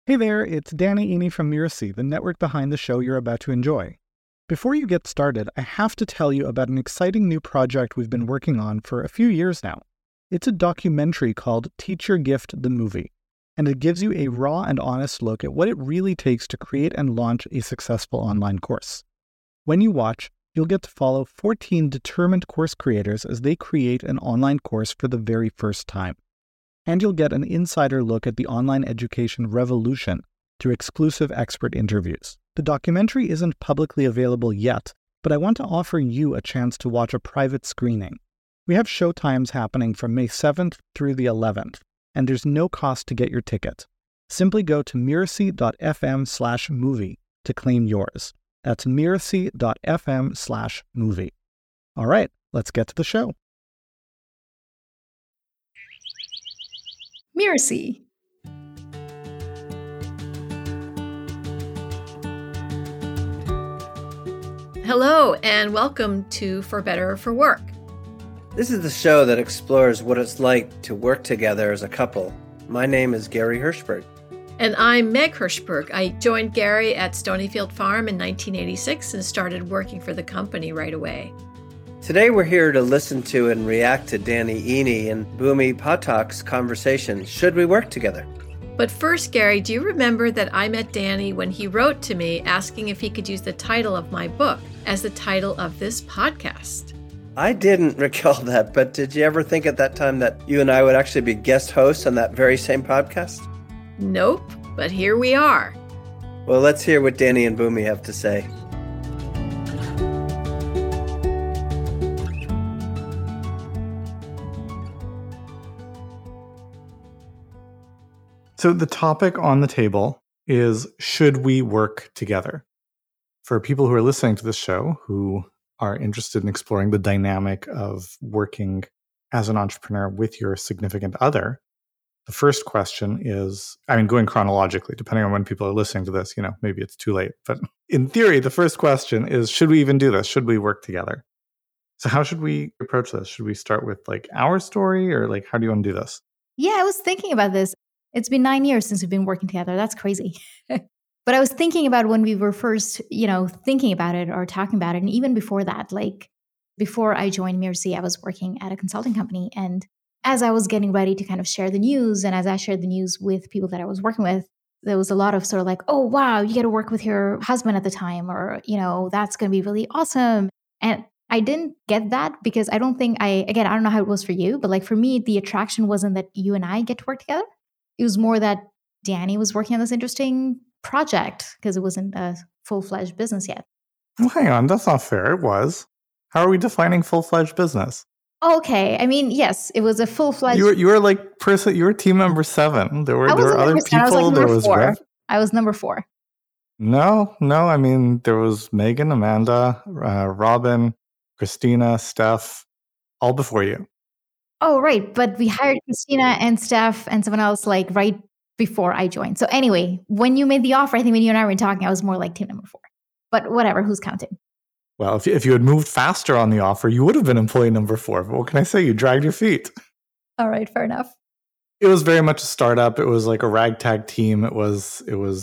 Hey there, it's Danny Iny from Mirasee, the network behind the show you're about to enjoy. Before you get started, I have to tell you about an exciting new project we've been working on for a few years now. It's a documentary called Teach Your Gift the Movie, and it gives you a raw and honest look at what it really takes to create and launch a successful online course. When you watch, you'll get to follow 14 determined course creators as they create an online course for the very first time. And you'll get an insider look at the online education revolution through exclusive expert interviews. The documentary isn't publicly available yet, but I want to offer you a chance to watch a private screening. We have showtimes happening from May 7th through the 11th, and there's no cost to get your ticket. Simply go to mirasee.fm/movie to claim yours. That's mirasee.fm/movie. All right, let's get to the show. Mirasee. Hello, and welcome to For Better for Work. This is the show that explores what it's like to work together as a couple. My name is Gary Hirshberg. And I'm Meg Hirshberg. I joined Gary at Stonyfield Farm in 1986 and started working for the company right away. Today we're here to listen to and react to Danny Iny and Bhumi Pathak's conversation, Should We Work Together? But first, Gary, do you remember that I met Danny when he wrote to me asking if he could use the title of my book as the title of this podcast? I didn't recall that, but did you ever think at that time that you and I would actually be guest hosts on that very same podcast? Nope, but here we are. Well, let's hear what Danny and Bhumi have to say. So the topic on the table is, should we work together? For people who are listening to this show who are interested in exploring the dynamic of working as an entrepreneur with your significant other, the first question is, going chronologically, depending on when people are listening to this, maybe it's too late. But in theory, the first question is, should we even do this? Should we work together? So how should we approach this? Should we start with our story, or how do you want to do this? Yeah, I was thinking about this. It's been 9 years since we've been working together. That's crazy. But I was thinking about when we were first, thinking about it or talking about it. And even before that, before I joined Mirasee, I was working at a consulting company. And as I was getting ready to kind of share the news, and as I shared the news with people that I was working with, there was a lot of sort of oh, wow, you get to work with your husband at the time, or, that's going to be really awesome. And I didn't get that because I don't know how it was for you, but for me, the attraction wasn't that you and I get to work together. It was more that Danny was working on this interesting project because it wasn't a full-fledged business yet. Well, hang on, that's not fair. It was. How are we defining full-fledged business? Okay, yes, it was a full-fledged. You were you were team member 7. There were other people. There was 4. I was number 4. No. There was Megan, Amanda, Robin, Christina, Steph, all before you. Oh, right. But we hired Christina and Steph and someone else right before I joined. So anyway, when you made the offer, I think when you and I were talking, I was more like team number 4. But whatever, who's counting? Well, if you had moved faster on the offer, you would have been employee number 4. But what can I say? You dragged your feet. All right, fair enough. It was very much a startup. It was like a ragtag team. It was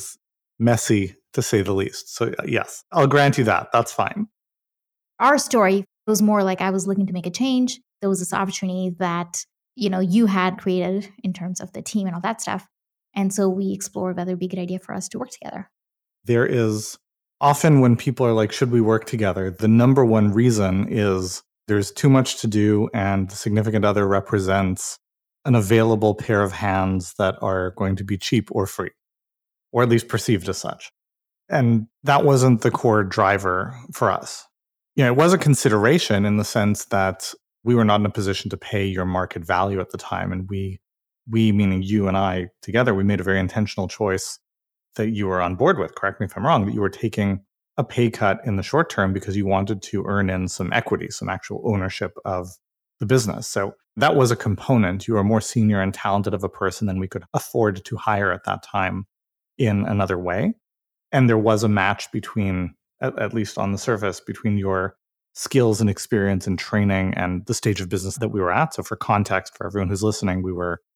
messy, to say the least. So yes, I'll grant you that. That's fine. Our story was more I was looking to make a change. There was this opportunity that, you had created in terms of the team and all that stuff. And so we explored whether it'd be a good idea for us to work together. There is often when people are should we work together? The number one reason is there's too much to do and the significant other represents an available pair of hands that are going to be cheap or free, or at least perceived as such. And that wasn't the core driver for us. It was a consideration in the sense that we were not in a position to pay your market value at the time. And we meaning you and I together, we made a very intentional choice that you were on board with, correct me if I'm wrong, that you were taking a pay cut in the short term because you wanted to earn in some equity, some actual ownership of the business. So that was a component. You were more senior and talented of a person than we could afford to hire at that time in another way. And there was a match between, at least on the surface, between your skills and experience and training and the stage of business that we were at. So for context, for everyone who's listening, we were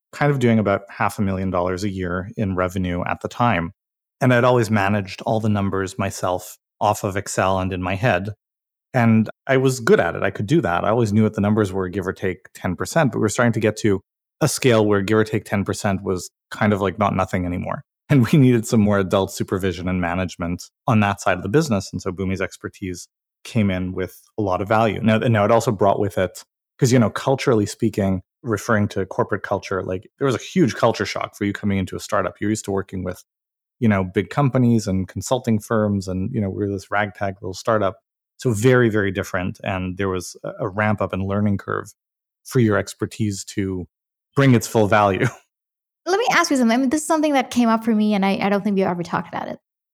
kind of doing about $500,000 a year in revenue at the time. And I'd always managed all the numbers myself off of Excel and in my head. And I was good at it. I could do that. I always knew what the numbers were, give or take 10%, but we were starting to get to a scale where give or take 10% was kind of like not nothing anymore. And we needed some more adult supervision and management on that side of the business. And so Bhumi's expertise came in with a lot of value. Now it also brought with it, because, culturally speaking, referring to corporate culture, like there was a huge culture shock for you coming into a startup. You're used to working with, big companies and consulting firms, and, we're this ragtag little startup. So very, very different. And there was a ramp up and learning curve for your expertise to bring its full value. Let me ask you something. I mean, this is something that came up for me, and I don't think we ever talked about it.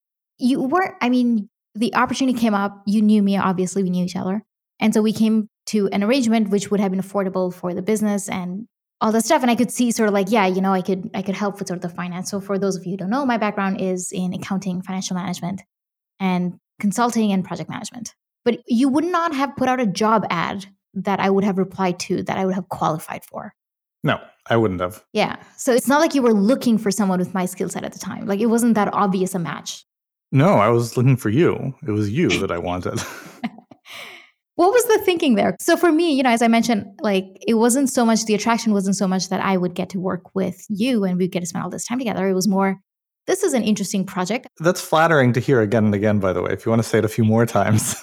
The opportunity came up. You knew me, obviously, we knew each other. And so we came to an arrangement which would have been affordable for the business and all that stuff. And I could see sort of like, I could help with sort of the finance. So for those of you who don't know, my background is in accounting, financial management, and consulting and project management. But you would not have put out a job ad that I would have replied to, that I would have qualified for. No, I wouldn't have. Yeah. So it's not like you were looking for someone with my skill set at the time. Like it wasn't that obvious a match. No, I was looking for you. It was you that I wanted. What was the thinking there? So for me, as I mentioned, like it wasn't so much, the attraction wasn't so much that I would get to work with you and we'd get to spend all this time together. It was more, this is an interesting project. That's flattering to hear again and again, by the way, if you want to say it a few more times.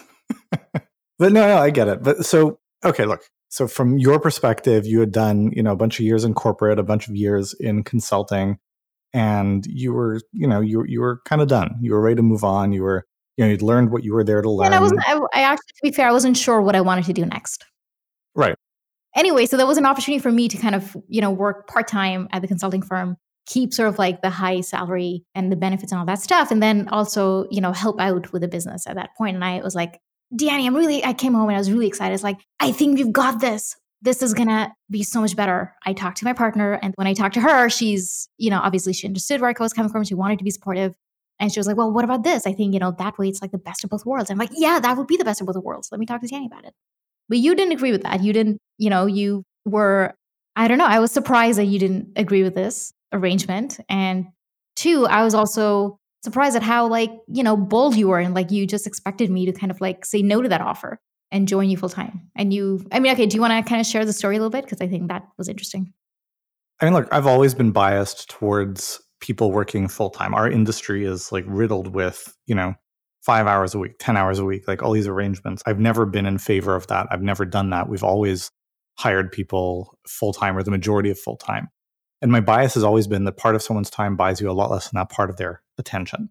But no, I get it. But so, okay, look. So from your perspective, you had done, a bunch of years in corporate, a bunch of years in consulting, and you were kind of done. You were ready to move on. You were, you'd learned what you were there to learn. And I actually, to be fair, I wasn't sure what I wanted to do next. Right. Anyway, so there was an opportunity for me to kind of, work part-time at the consulting firm, keep sort of like the high salary and the benefits and all that stuff. And then also, help out with the business at that point. And I was like, Danny, I came home and I was really excited. It's like, I think we've got this. This is going to be so much better. I talked to my partner, and when I talked to her, she's, obviously she understood where I was coming from. She wanted to be supportive. And she was like, well, what about this? I think, that way it's like the best of both worlds. I'm like, yeah, that would be the best of both worlds. Let me talk to Danny about it. But you didn't agree with that. You didn't, you were, I don't know. I was surprised that you didn't agree with this arrangement. And two, I was also surprised at how bold you were, and like you just expected me to kind of like say no to that offer and join you full time. And do you want to kind of share the story a little bit? Because I think that was interesting. Look, I've always been biased towards people working full time. Our industry is like riddled with, 5 hours a week, 10 hours a week, like all these arrangements. I've never been in favor of that. I've never done that. We've always hired people full time, or the majority of full time. And my bias has always been that part of someone's time buys you a lot less than that part of their attention.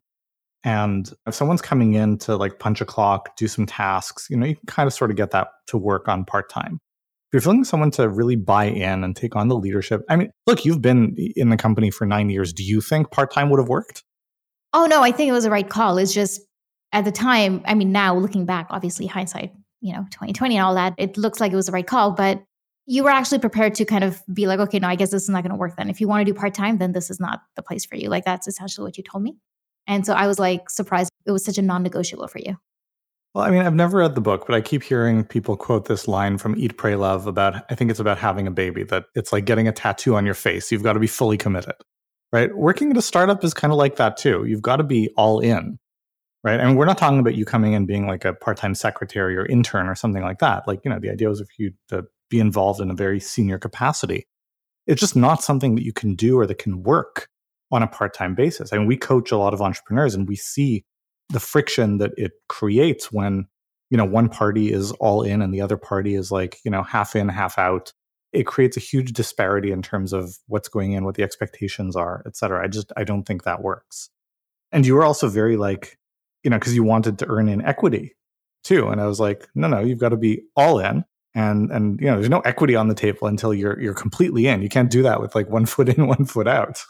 And if someone's coming in to like punch a clock, do some tasks, you can kind of sort of get that to work on part-time. If you're feeling someone to really buy in and take on the leadership, look, you've been in the company for 9 years. Do you think part-time would have worked? Oh, no, I think it was the right call. It's just at the time, now looking back, obviously hindsight, 2020 and all that, it looks like it was the right call, but you were actually prepared to kind of be like, okay, no, I guess this is not going to work then. If you want to do part-time, then this is not the place for you. Like that's essentially what you told me. And so I was like surprised it was such a non-negotiable for you. Well, I've never read the book, but I keep hearing people quote this line from Eat, Pray, Love about, I think it's about having a baby, that it's like getting a tattoo on your face. You've got to be fully committed, right? Working at a startup is kind of like that too. You've got to be all in, right? And we're not talking about you coming in being like a part-time secretary or intern or something like that. Like, the idea was for you to be involved in a very senior capacity. It's just not something that you can do or that can work on a part-time basis. We coach a lot of entrepreneurs, and we see the friction that it creates when, one party is all in and the other party is like, half in, half out. It creates a huge disparity in terms of what's going in, what the expectations are, et cetera. I don't think that works. And you were also very like, because you wanted to earn in equity too. And I was like, no, you've got to be all in. And there's no equity on the table until you're completely in. You can't do that with like 1 foot in, 1 foot out.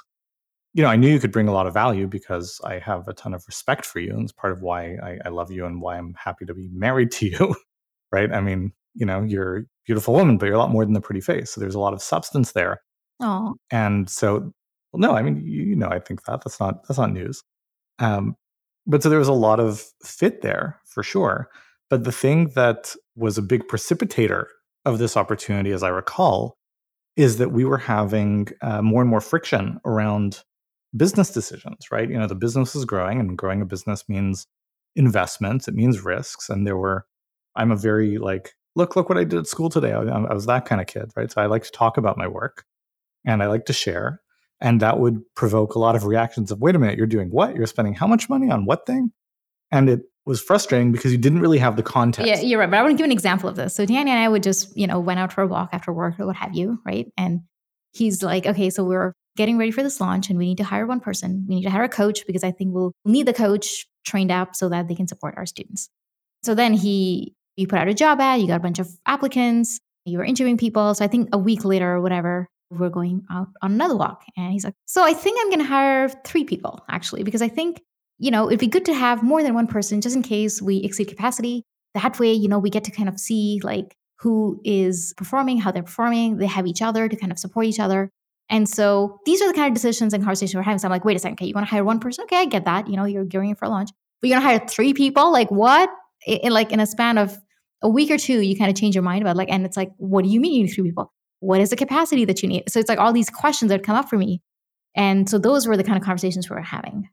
I knew you could bring a lot of value because I have a ton of respect for you. And it's part of why I love you and why I'm happy to be married to you, right? You're a beautiful woman, but you're a lot more than the pretty face. So there's a lot of substance there. Oh. And so, well, no, I think that's not news. But so there was a lot of fit there for sure. But the thing that was a big precipitator of this opportunity, as I recall, is that we were having more and more friction around business decisions, right? The business is growing, and growing a business means investments, it means risks. And I'm a very look what I did at school today. I was that kind of kid, right? So I like to talk about my work and I like to share. And that would provoke a lot of reactions of, wait a minute, you're doing what? You're spending how much money on what thing? And it was frustrating because you didn't really have the context. Yeah, you're right. But I want to give an example of this. So Danny and I would just, went out for a walk after work or what have you, right? And he's like, okay, so we're getting ready for this launch and we need to hire one person. We need to hire a coach because I think we'll need the coach trained up so that they can support our students. So then you put out a job ad, you got a bunch of applicants, you were interviewing people. So I think a week later or whatever, we're going out on another walk. And he's like, so I think I'm going to hire 3 people actually, because I think, it'd be good to have more than one person just in case we exceed capacity. That way, we get to kind of see who is performing, how they're performing. They have each other to kind of support each other. And so these are the kind of decisions and conversations we're having. So I'm like, wait a second, okay, you want to hire one person? Okay, I get that. You're gearing it for a launch. But you're going to hire 3 people? Like what? In a span of a week or 2, you kind of change your mind about and it's like, what do you mean you need 3 people? What is the capacity that you need? So it's like all these questions that come up for me. And so those were the kind of conversations we were having.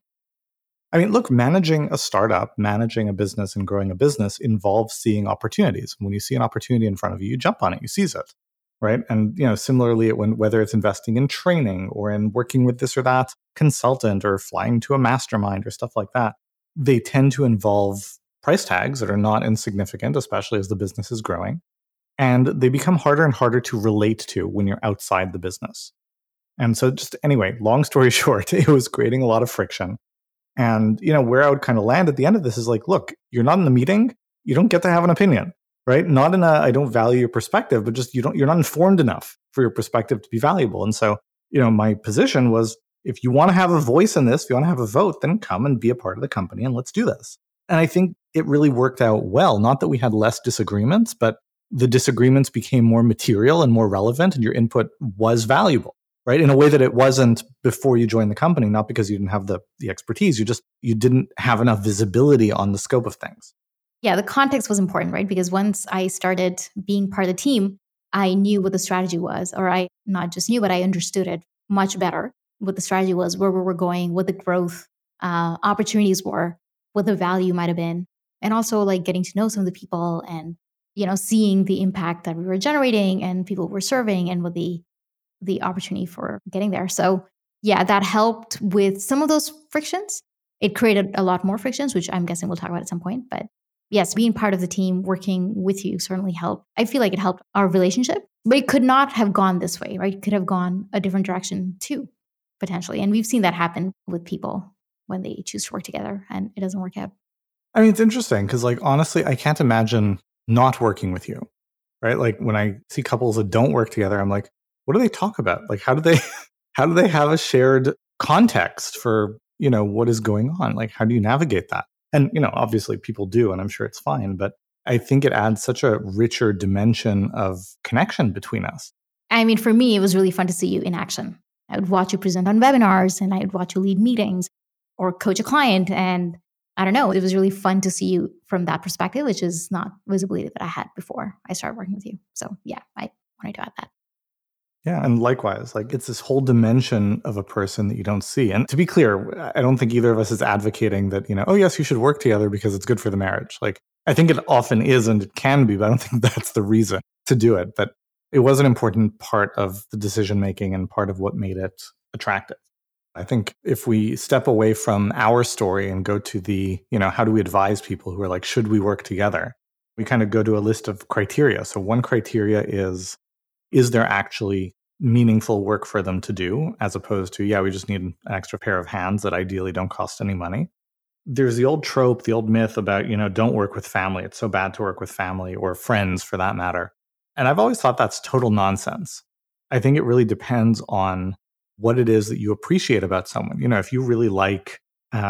I mean, look, managing a startup, managing a business and growing a business involves seeing opportunities. When you see an opportunity in front of you, you jump on it, you seize it, right? And, similarly, whether it's investing in training or in working with this or that consultant or flying to a mastermind or stuff like that, they tend to involve price tags that are not insignificant, especially as the business is growing. And they become harder and harder to relate to when you're outside the business. And so anyway, long story short, it was creating a lot of friction. And, where I would kind of land at the end of this is look, you're not in the meeting. You don't get to have an opinion, right? Not in I don't value your perspective, but just you're not informed enough for your perspective to be valuable. And so, my position was, if you want to have a voice in this, if you want to have a vote, then come and be a part of the company and let's do this. And I think it really worked out well. Not that we had less disagreements, but the disagreements became more material and more relevant, and your input was valuable. Right? In a way that it wasn't before you joined the company, not because you didn't have the expertise, you didn't have enough visibility on the scope of things. Yeah, the context was important, right? Because once I started being part of the team, I knew what the strategy was, or I not just knew, but I understood it much better, what the strategy was, where we were going, what the growth opportunities were, what the value might have been, and also getting to know some of the people and, seeing the impact that we were generating and people we're serving and what the opportunity for getting there. So yeah, that helped with some of those frictions. It created a lot more frictions, which I'm guessing we'll talk about at some point. But yes, being part of the team, working with you certainly helped. I feel like it helped our relationship, but it could not have gone this way, right? It could have gone a different direction too, potentially. And we've seen that happen with people when they choose to work together and it doesn't work out. I mean, it's interesting because honestly, I can't imagine not working with you, right? When I see couples that don't work together, I'm like, what do they talk about? How do they have a shared context for, what is going on? How do you navigate that? And, obviously people do, and I'm sure it's fine, but I think it adds such a richer dimension of connection between us. I mean, for me, it was really fun to see you in action. I would watch you present on webinars and I would watch you lead meetings or coach a client. And I don't know, it was really fun to see you from that perspective, which is not visibility that I had before I started working with you. So yeah, I wanted to add that. Yeah, and likewise, it's this whole dimension of a person that you don't see. And to be clear, I don't think either of us is advocating that, oh, yes, you should work together because it's good for the marriage. I think it often is and it can be, but I don't think that's the reason to do it. But it was an important part of the decision-making and part of what made it attractive. I think if we step away from our story and go to the, how do we advise people who are should we work together? We kind of go to a list of criteria. So one criteria is there actually meaningful work for them to do, as opposed to, yeah, we just need an extra pair of hands that ideally don't cost any money. There's the old trope, the old myth about, don't work with family. It's so bad to work with family or friends for that matter. And I've always thought that's total nonsense. I think it really depends on what it is that you appreciate about someone. If you really like,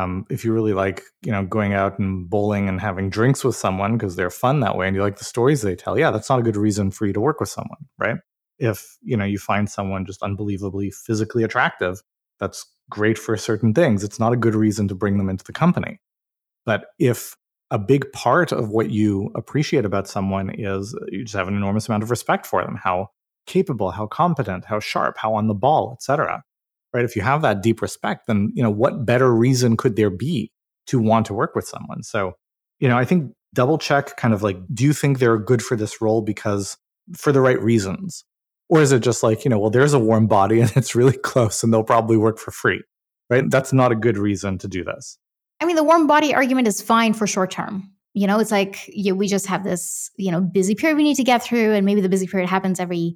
going out and bowling and having drinks with someone because they're fun that way and you like the stories they tell, yeah, that's not a good reason for you to work with someone, right? If, you find someone just unbelievably physically attractive, that's great for certain things. It's not a good reason to bring them into the company. But if a big part of what you appreciate about someone is you just have an enormous amount of respect for them, how capable, how competent, how sharp, how on the ball, etc. Right? If you have that deep respect, then, what better reason could there be to want to work with someone? So, I think double check kind of like, do you think they're good for this role because for the right reasons? Or is it just like, well, there's a warm body and it's really close and they'll probably work for free, right? That's not a good reason to do this. I mean, the warm body argument is fine for short term. It's like we just have this, busy period we need to get through. And maybe the busy period happens every,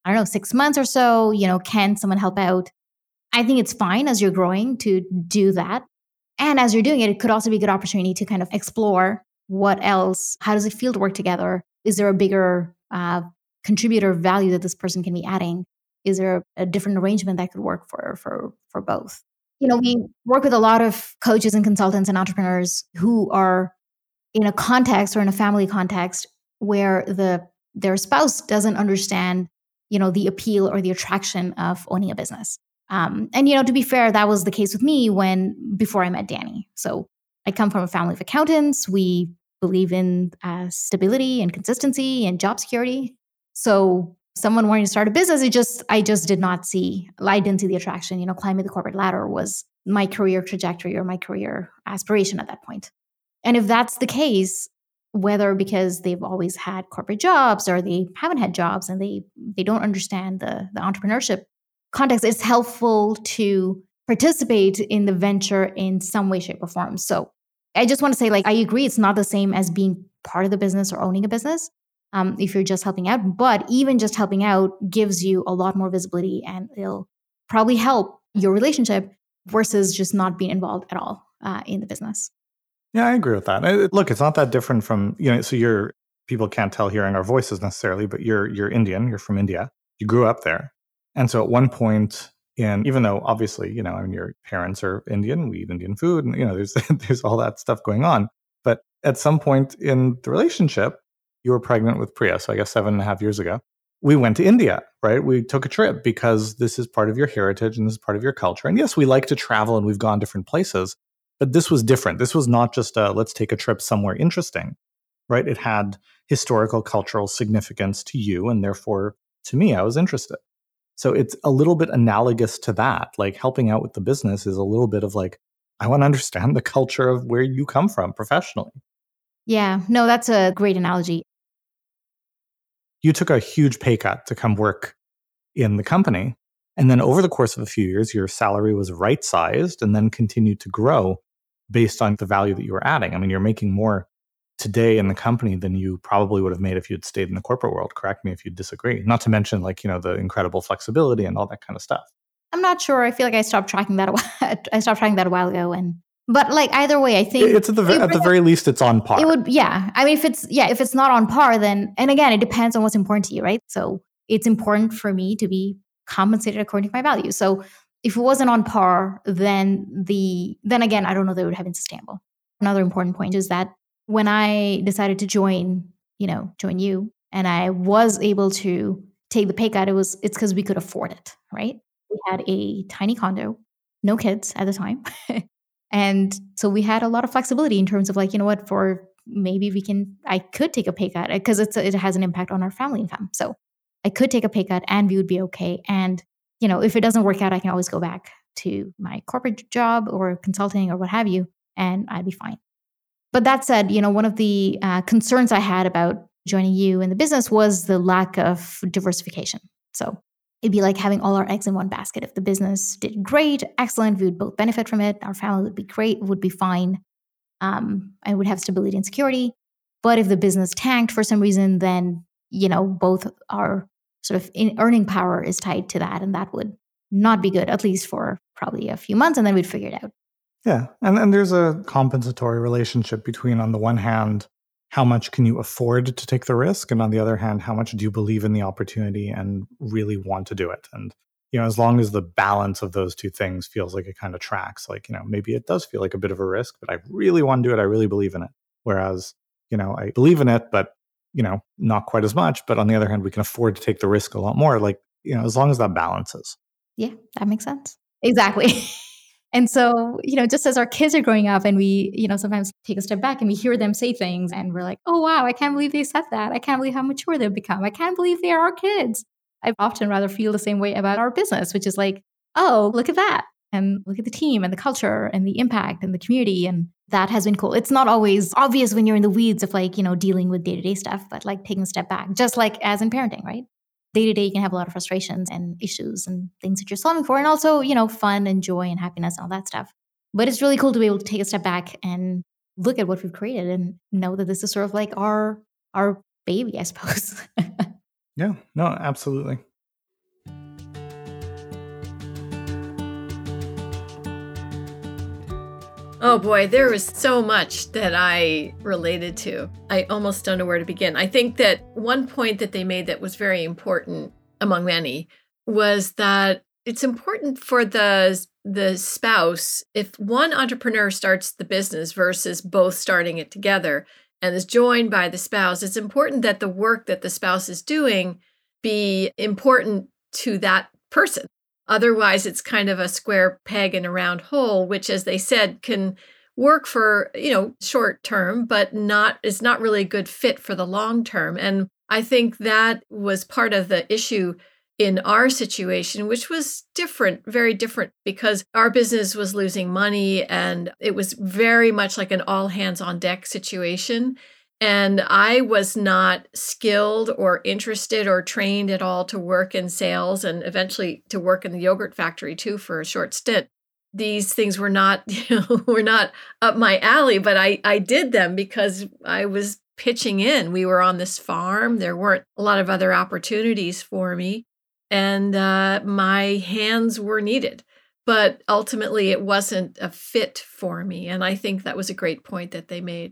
6 months or so. Can someone help out? I think it's fine as you're growing to do that. And as you're doing it, it could also be a good opportunity to kind of explore what else, how does it feel to work together? Is there a bigger contributor value that this person can be adding? Is there a different arrangement that could work for both? We work with a lot of coaches and consultants and entrepreneurs who are in a context or in a family context where their spouse doesn't understand, the appeal or the attraction of owning a business. And to be fair, that was the case with me before I met Danny. So I come from a family of accountants. We believe in stability and consistency and job security. So someone wanting to start a business, I just did not see, I didn't see the attraction. Climbing the corporate ladder was my career trajectory or my career aspiration at that point. And if that's the case, whether because they've always had corporate jobs or they haven't had jobs and they don't understand the entrepreneurship context, it's helpful to participate in the venture in some way, shape, or form. So I just want to say, I agree, it's not the same as being part of the business or owning a business if you're just helping out. But even just helping out gives you a lot more visibility and it'll probably help your relationship versus just not being involved at all in the business. Yeah, I agree with that. Look, it's not that different from, so people can't tell hearing our voices necessarily, but you're Indian, you're from India, you grew up there. And so at one point even though obviously, your parents are Indian, we eat Indian food and, there's all that stuff going on. But at some point in the relationship, you were pregnant with Priya. So I guess 7.5 years ago, we went to India, right? We took a trip because this is part of your heritage and this is part of your culture. And yes, we like to travel and we've gone different places, but this was different. This was not just let's take a trip somewhere interesting, right? It had historical, cultural significance to you. And therefore, to me, I was interested. So it's a little bit analogous to that. Like helping out with the business is a little bit of like, I want to understand the culture of where you come from professionally. Yeah, no, that's a great analogy. You took a huge pay cut to come work in the company. And then over the course of a few years, your salary was right-sized and then continued to grow based on the value that you were adding. I mean, you're making more today in the company than you probably would have made if you'd stayed in the corporate world. Correct me if you disagree. Not to mention the incredible flexibility and all that kind of stuff. I'm not sure. I feel like I stopped tracking that a while ago. But either way, I think it's at the very least, it's on par. It would, yeah. I mean, if it's not on par, then, and again, it depends on what's important to you, right? So it's important for me to be compensated according to my value. So if it wasn't on par, then again, I don't know that it would have been sustainable. Another important point is that when I decided to join you, and I was able to take the pay cut, it's because we could afford it, right? We had a tiny condo, no kids at the time. And so we had a lot of flexibility in terms of for maybe I could take a pay cut because it has an impact on our family income. So I could take a pay cut and we would be okay. And, if it doesn't work out, I can always go back to my corporate job or consulting or what have you, and I'd be fine. But that said, one of the concerns I had about joining you in the business was the lack of diversification. So it'd be like having all our eggs in one basket. If the business did great, excellent, we would both benefit from it. Our family would be great, would be fine, and would have stability and security. But if the business tanked for some reason, then, both our sort of earning power is tied to that. And that would not be good, at least for probably a few months, and then we'd figure it out. Yeah. And there's a compensatory relationship between, on the one hand, how much can you afford to take the risk? And on the other hand, how much do you believe in the opportunity and really want to do it? And, as long as the balance of those two things feels like it kind of tracks, maybe it does feel like a bit of a risk, but I really want to do it. I really believe in it. Whereas, I believe in it, but, not quite as much. But on the other hand, we can afford to take the risk a lot more. As long as that balances. Yeah, that makes sense. Exactly. And so, just as our kids are growing up and we, sometimes take a step back and we hear them say things and we're like, oh, wow, I can't believe they said that. I can't believe how mature they've become. I can't believe they are our kids. I often rather feel the same way about our business, which is like, oh, look at that. And look at the team and the culture and the impact and the community. And that has been cool. It's not always obvious when you're in the weeds of like, dealing with day-to-day stuff, but like taking a step back, just like as in parenting, right? Day-to-day, you can have a lot of frustrations and issues and things that you're solving for. And also, fun and joy and happiness and all that stuff. But it's really cool to be able to take a step back and look at what we've created and know that this is sort of like our baby, I suppose. Yeah, no, absolutely. Oh boy, there was so much that I related to. I almost don't know where to begin. I think that one point that they made that was very important among many was that it's important for the spouse, if one entrepreneur starts the business versus both starting it together and is joined by the spouse, it's important that the work that the spouse is doing be important to that person. Otherwise, it's kind of a square peg in a round hole, which, as they said, can work for, short term, but is not really a good fit for the long term. And I think that was part of the issue in our situation, which was different, very different, because our business was losing money and it was very much like an all hands on deck situation. And I was not skilled or interested or trained at all to work in sales and eventually to work in the yogurt factory too for a short stint. These things were not, were not up my alley, but I did them because I was pitching in. We were on this farm. There weren't a lot of other opportunities for me. And my hands were needed. But ultimately, it wasn't a fit for me. And I think that was a great point that they made.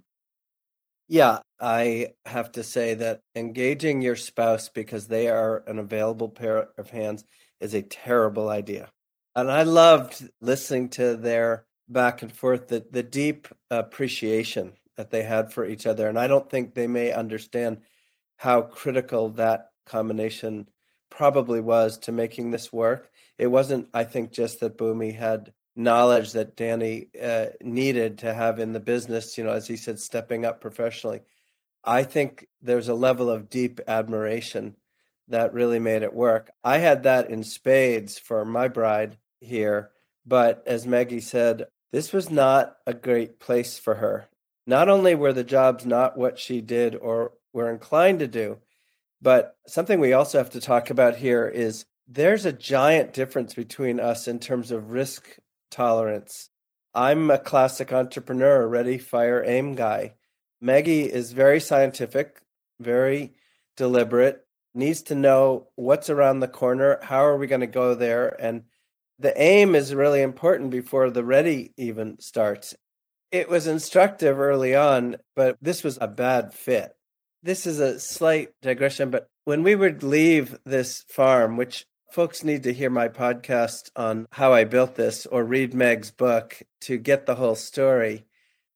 Yeah, I have to say that engaging your spouse because they are an available pair of hands is a terrible idea. And I loved listening to their back and forth, the deep appreciation that they had for each other. And I don't think they may understand how critical that combination probably was to making this work. It wasn't, I think, just that Bhumi had knowledge that Danny needed to have in the business, as he said, stepping up professionally. I think there's a level of deep admiration that really made it work. I had that in spades for my bride here, but as Maggie said, this was not a great place for her. Not only were the jobs not what she did or were inclined to do, but something we also have to talk about here is there's a giant difference between us in terms of risk tolerance. I'm a classic entrepreneur, ready, fire, aim guy. Maggie is very scientific, very deliberate, needs to know what's around the corner, how are we going to go there, and the aim is really important before the ready even starts. It was instructive early on, but this was a bad fit. This is a slight digression, but when we would leave this farm, which folks need to hear my podcast on how I built this or read Meg's book to get the whole story.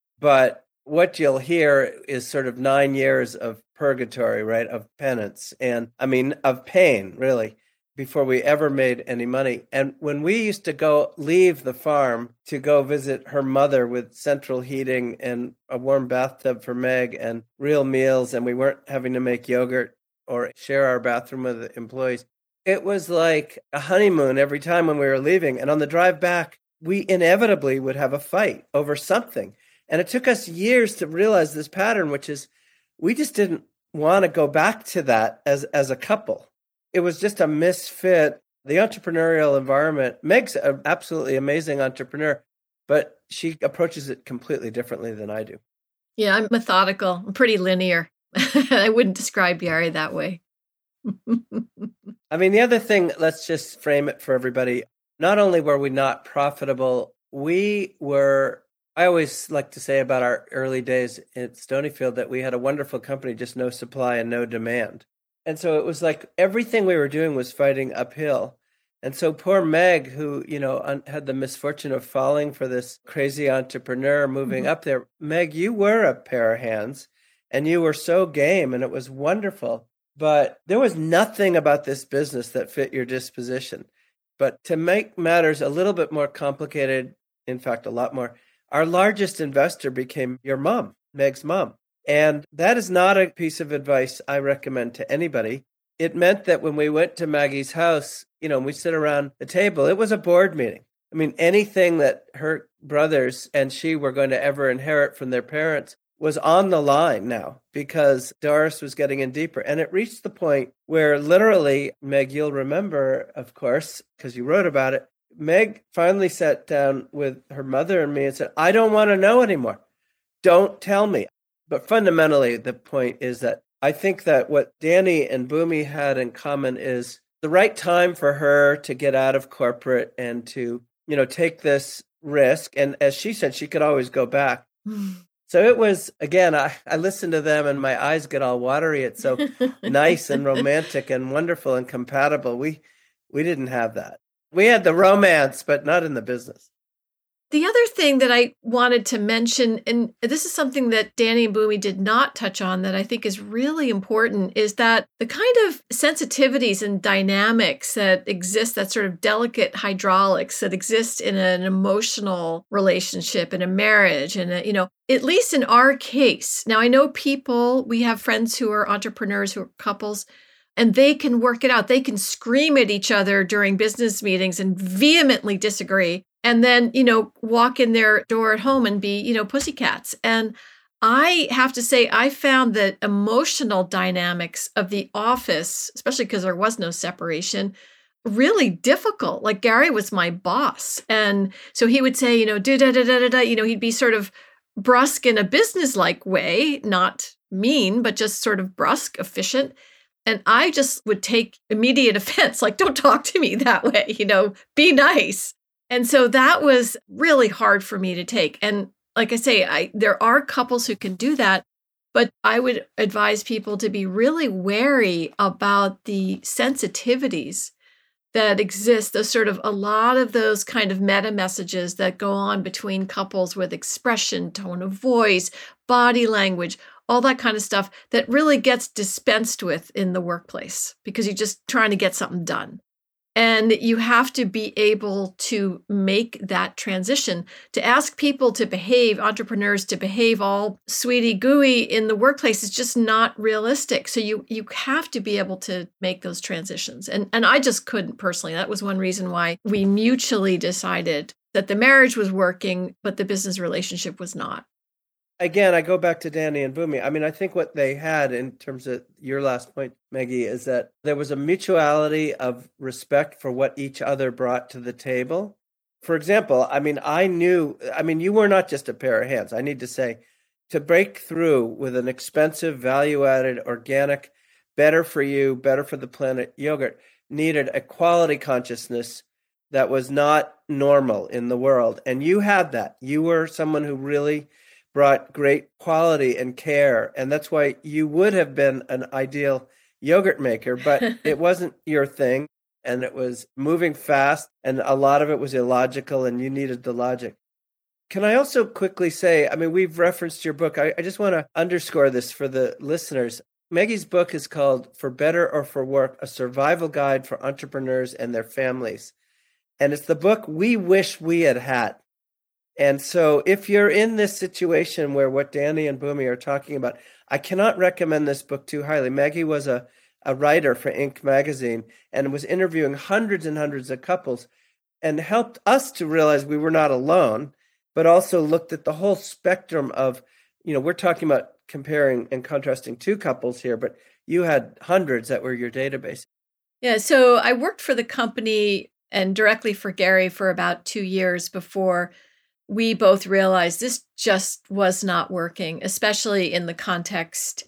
But what you'll hear is sort of 9 years of purgatory, right? Of penance of pain, really, before we ever made any money. And when we used to leave the farm to go visit her mother with central heating and a warm bathtub for Meg and real meals, and we weren't having to make yogurt or share our bathroom with the employees, it was like a honeymoon every time when we were leaving. And on the drive back, we inevitably would have a fight over something. And it took us years to realize this pattern, which is we just didn't want to go back to that as a couple. It was just a misfit. The entrepreneurial environment, Meg's an absolutely amazing entrepreneur, but she approaches it completely differently than I do. Yeah, I'm methodical. I'm pretty linear. I wouldn't describe Gary that way. The other thing, let's just frame it for everybody. Not only were we not profitable, I always like to say about our early days at Stonyfield that we had a wonderful company, just no supply and no demand. And so it was like everything we were doing was fighting uphill. And so poor Meg, who, had the misfortune of falling for this crazy entrepreneur moving up there. Meg, you were a pair of hands and you were so game and it was wonderful. But there was nothing about this business that fit your disposition. But to make matters a little bit more complicated, in fact, a lot more, our largest investor became your mom, Meg's mom. And that is not a piece of advice I recommend to anybody. it meant that when we went to Maggie's house, and we sit around the table, it was a board meeting. I mean, anything that her brothers and she were going to ever inherit from their parents was on the line now because Doris was getting in deeper. And it reached the point where literally, Meg, you'll remember, of course, because you wrote about it, Meg finally sat down with her mother and me and said, I don't want to know anymore. Don't tell me. But fundamentally, the point is that I think that what Danny and Bhumi had in common is the right time for her to get out of corporate and to, take this risk. And as she said, she could always go back. So it was, again, I listen to them and my eyes get all watery. It's so nice and romantic and wonderful and compatible. We didn't have that. We had the romance, but not in the business. The other thing that I wanted to mention, and this is something that Danny and Bhumi did not touch on that I think is really important, is that the kind of sensitivities and dynamics that exist, that sort of delicate hydraulics that exist in an emotional relationship, in a marriage, and at least in our case. Now, I know we have friends who are entrepreneurs, who are couples, and they can work it out. They can scream at each other during business meetings and vehemently disagree. And then, walk in their door at home and be, pussycats. And I have to say, I found that emotional dynamics of the office, especially because there was no separation, really difficult. Like Gary was my boss. And so he would say, he'd be sort of brusque in a business-like way, not mean, but just sort of brusque, efficient. And I just would take immediate offense, like, don't talk to me that way, be nice. And so that was really hard for me to take. And like I say, there are couples who can do that, but I would advise people to be really wary about the sensitivities that exist, a lot of those kind of meta messages that go on between couples with expression, tone of voice, body language, all that kind of stuff that really gets dispensed with in the workplace because you're just trying to get something done. And you have to be able to make that transition. To ask people to behave, entrepreneurs to behave all sweetie gooey in the workplace is just not realistic. So you have to be able to make those transitions. And I just couldn't personally. That was one reason why we mutually decided that the marriage was working, but the business relationship was not. Again, I go back to Danny and Bhumi. I mean, I think what they had in terms of your last point, Maggie, is that there was a mutuality of respect for what each other brought to the table. For example, you were not just a pair of hands. I need to say, to break through with an expensive, value-added, organic, better for you, better for the planet yogurt needed a quality consciousness that was not normal in the world. And you had that. You were someone who really brought great quality and care. And that's why you would have been an ideal yogurt maker, but it wasn't your thing. And it was moving fast. And a lot of it was illogical and you needed the logic. Can I also quickly say, we've referenced your book. I just want to underscore this for the listeners. Maggie's book is called For Better or For Work, A Survival Guide for Entrepreneurs and Their Families. And it's the book we wish we had had. And so if you're in this situation where what Danny and Bhumi are talking about, I cannot recommend this book too highly. Maggie was a writer for Inc. magazine and was interviewing hundreds and hundreds of couples and helped us to realize we were not alone, but also looked at the whole spectrum of, we're talking about comparing and contrasting two couples here, but you had hundreds that were your database. Yeah, so I worked for the company and directly for Gary for about 2 years before we both realized this just was not working, especially in the context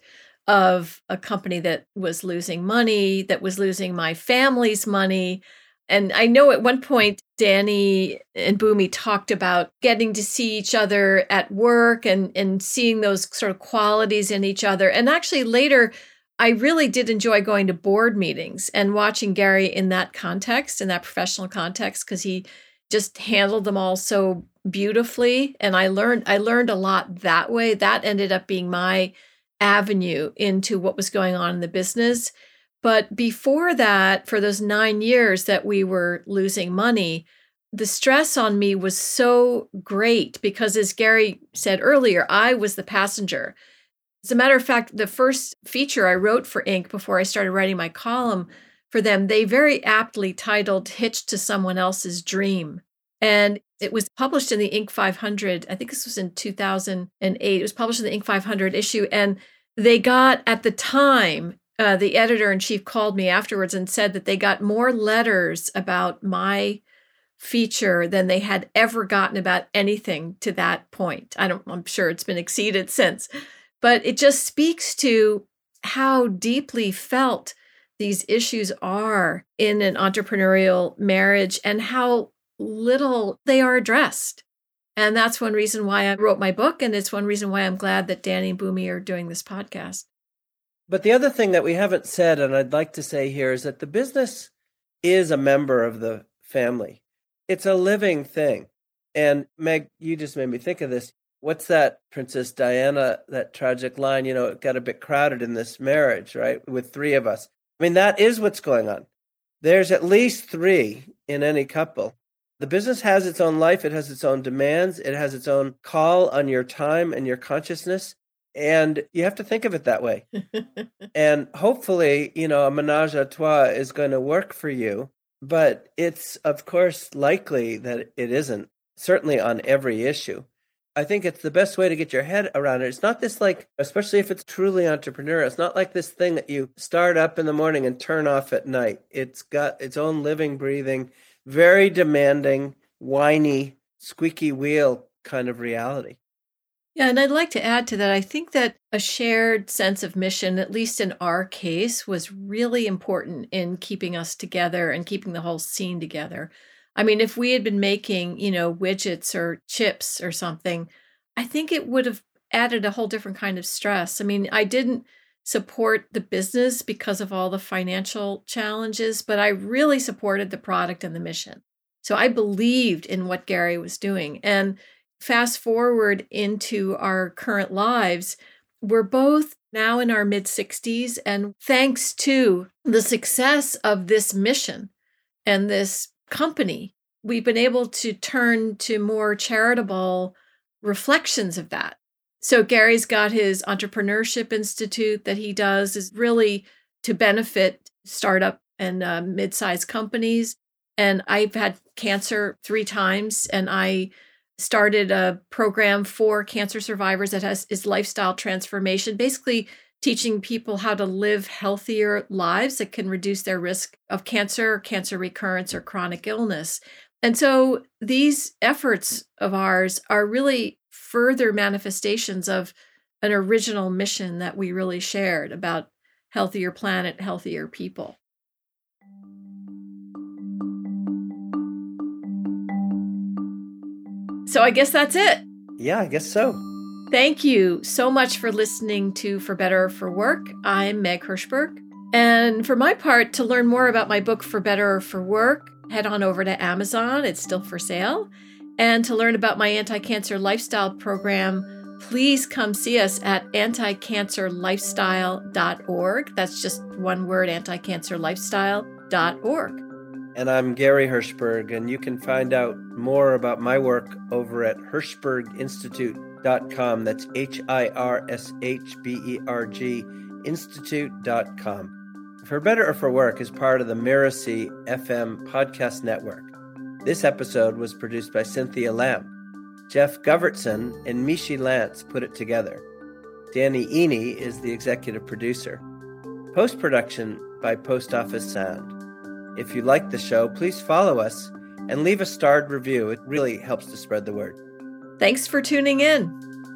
of a company that was losing money, that was losing my family's money. And I know at one point, Danny and Bhumi talked about getting to see each other at work and seeing those sort of qualities in each other. And actually later, I really did enjoy going to board meetings and watching Gary in that context, in that professional context, because he just handled them all so beautifully. And I learned a lot that way. That ended up being my avenue into what was going on in the business. But before that, for those 9 years that we were losing money, the stress on me was so great because, as Gary said earlier, I was the passenger. As a matter of fact, the first feature I wrote for Inc. before I started writing my column for them, they very aptly titled Hitched to Someone Else's Dream. And it was published in the Inc. 500. I think this was in 2008. It was published in the Inc. 500 issue. And they got, at the time, the editor-in-chief called me afterwards and said that they got more letters about my feature than they had ever gotten about anything to that point. I'm sure it's been exceeded since. But it just speaks to how deeply felt these issues are in an entrepreneurial marriage and how little they are addressed. And that's one reason why I wrote my book. And it's one reason why I'm glad that Danny and Bhumi are doing this podcast. But the other thing that we haven't said, and I'd like to say here, is that the business is a member of the family. It's a living thing. And Meg, you just made me think of this. What's that, Princess Diana, that tragic line, it got a bit crowded in this marriage, right? With three of us. I mean, that is what's going on. There's at least three in any couple. The business has its own life. It has its own demands. It has its own call on your time and your consciousness. And you have to think of it that way. And hopefully, a menage a trois is going to work for you. But it's, of course, likely that it isn't, certainly on every issue. I think it's the best way to get your head around it. It's not this especially if it's truly entrepreneurial, it's not like this thing that you start up in the morning and turn off at night. It's got its own living, breathing, very demanding, whiny, squeaky wheel kind of reality. Yeah, and I'd like to add to that, I think that a shared sense of mission, at least in our case, was really important in keeping us together and keeping the whole scene together. I mean, if we had been making, widgets or chips or something, I think it would have added a whole different kind of stress. I mean, I didn't support the business because of all the financial challenges, but I really supported the product and the mission. So I believed in what Gary was doing. And fast forward into our current lives, we're both now in our mid-60s. And thanks to the success of this mission and this company, we've been able to turn to more charitable reflections of that. So Gary's got his Entrepreneurship Institute that he does is really to benefit startup and mid-sized companies. And I've had cancer 3 times, and I started a program for cancer survivors that is lifestyle transformation, basically teaching people how to live healthier lives that can reduce their risk of cancer recurrence, or chronic illness. And so these efforts of ours are really further manifestations of an original mission that we really shared about healthier planet, healthier people. So I guess that's it. Yeah, I guess so. Thank you so much for listening to For Better or For Work. I'm Meg Hirschberg. And for my part, to learn more about my book, For Better or For Work, head on over to Amazon. It's still for sale. And to learn about my anti-cancer lifestyle program, please come see us at anticancerlifestyle.org. That's just one word, anticancerlifestyle.org. And I'm Gary Hirschberg, and you can find out more about my work over at hirschberginstitute.com. That's HIRSHBERG Institute.com. For Better or For Work is part of the Miracy FM podcast network. This episode was produced by Cynthia Lamb. Jeff Govertson and Mishi Lance put it together. Danny Iny is the executive producer. Post-production by Post Office Sound. If you like the show, please follow us and leave a starred review. It really helps to spread the word. Thanks for tuning in.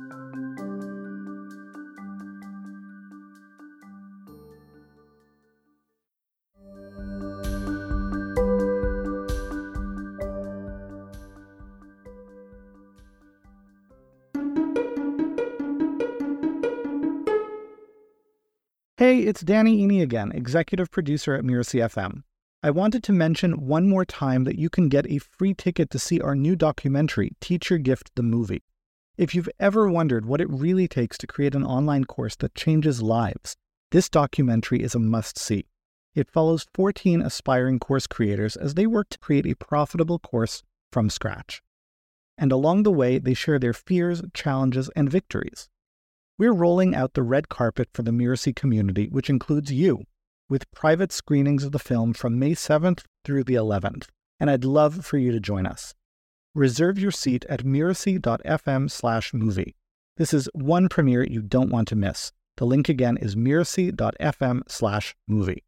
Hey, it's Danny Iny again, executive producer at Miracy FM. I wanted to mention one more time that you can get a free ticket to see our new documentary, Teach Your Gift the Movie. If you've ever wondered what it really takes to create an online course that changes lives, this documentary is a must-see. It follows 14 aspiring course creators as they work to create a profitable course from scratch. And along the way, they share their fears, challenges, and victories. We're rolling out the red carpet for the Mirasee community, which includes you, with private screenings of the film from May 7th through the 11th, and I'd love for you to join us. Reserve your seat at mirasee.fm/movie. This is one premiere you don't want to miss. The link again is mirasee.fm/movie.